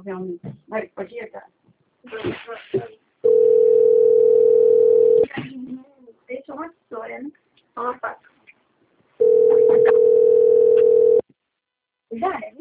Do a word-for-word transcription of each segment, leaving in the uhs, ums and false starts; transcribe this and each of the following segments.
realmente. Vai, pode ir, cara. Deixa uma história, né? Opa. Já é,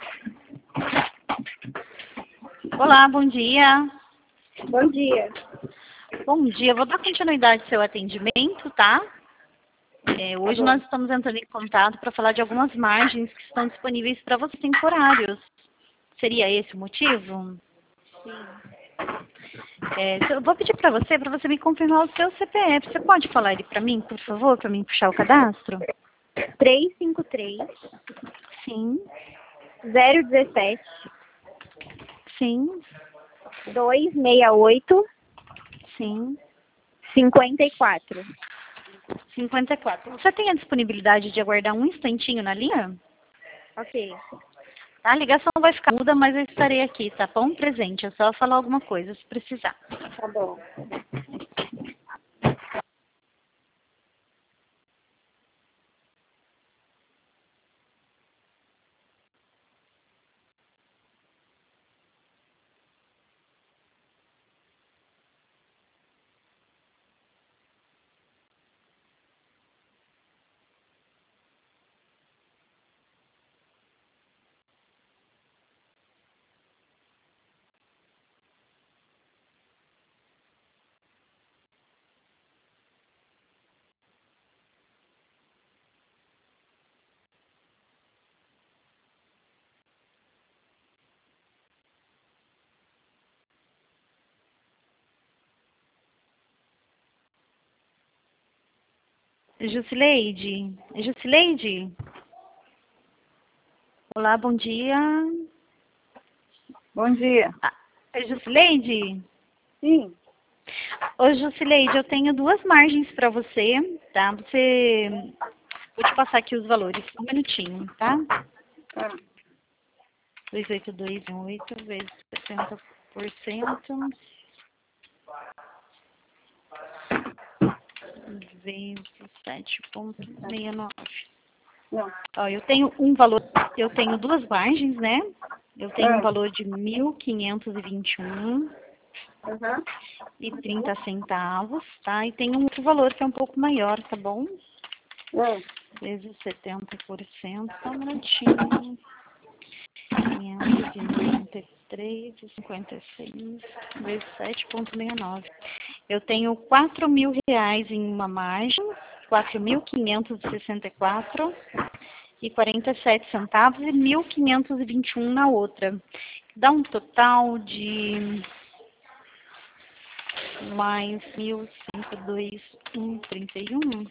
Olá, bom dia. Bom dia. Bom dia, vou dar continuidade ao seu atendimento, tá? É, hoje Tá nós estamos entrando em contato para falar de algumas margens que estão disponíveis para você temporários. Seria esse o motivo? Sim. É, eu vou pedir para você, para você me confirmar o seu C P F. Você pode falar ele para mim, por favor, para mim puxar o cadastro? três cinco três, Sim, zero um sete, sim, dois seis oito, sim. cinquenta e quatro. cinquenta e quatro. Você tem a disponibilidade de aguardar um instantinho na linha? Ok. A ligação vai ficar muda, mas eu estarei aqui, tá bom? Presente, é só falar alguma coisa, se precisar. Tá bom. Jusileide? Jusileide? Olá, bom dia. Bom dia. Ah, é Jusileide? Sim. Ô, Jusileide, eu tenho duas margens para você, tá? Você... Vou te passar aqui os valores, um minutinho, tá? Tá. duzentos e oitenta e dois vírgula oito vezes setenta por cento vezes sete vírgula sessenta e nove. Não. Ó, eu tenho um valor, eu tenho duas margens, né? Eu tenho um Ah. valor de mil quinhentos e vinte e um Aham. e trinta centavos, tá? E tem um outro valor que é um pouco maior, tá bom? Ah. Vezes setenta por cento, só um minutinho. quinhentos e noventa e três vírgula cinquenta e seis vezes sete vírgula sessenta e nove. Eu tenho quatro mil reais em uma margem, quatro mil quinhentos e sessenta e quatro e quarenta e sete centavos e mil quinhentos e vinte e um na outra. Dá um total de mais mil quinhentos e cinquenta e um, trinta e um,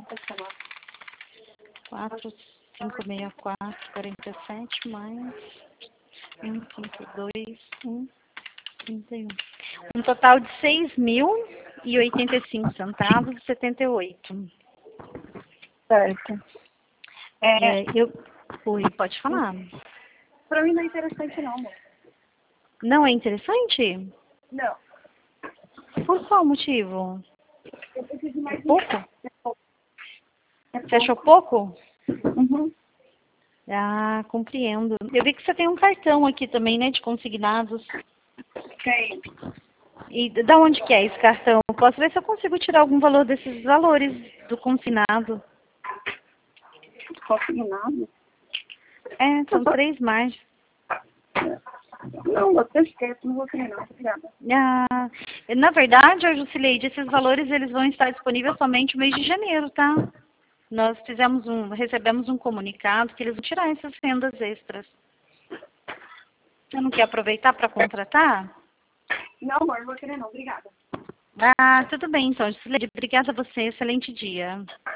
quatro mil quinhentos e sessenta e quatro, quarenta e sete mais mil quinhentos e cinquenta e dois, trinta e um. Um total de seis mil e oitenta e cinco centavos e setenta e oito. Certo. É, É, eu... Oi, pode falar. pra mim não é interessante não, amor. Não é interessante? Não. Por qual motivo? Eu preciso de mais Pouco? dinheiro. É Você achou pouco? Uhum. Ah, compreendo. Eu vi que você tem um cartão aqui também, né, de consignados. Tem. E da onde que é esse cartão? Eu posso ver se eu consigo tirar algum valor desses valores do consignado. Consignado? É, são três margens. Não, você esquece, não vou querer não. Obrigada. Ah, na verdade, a Jusileide, esses valores eles vão estar disponíveis somente no mês de janeiro, tá? Nós fizemos um, recebemos um comunicado que eles vão tirar essas rendas extras. Você não quer aproveitar para contratar? Não, amor, não vou querer não. Obrigada. Ah, tudo bem então, Jusileide. Obrigada a você. Excelente dia.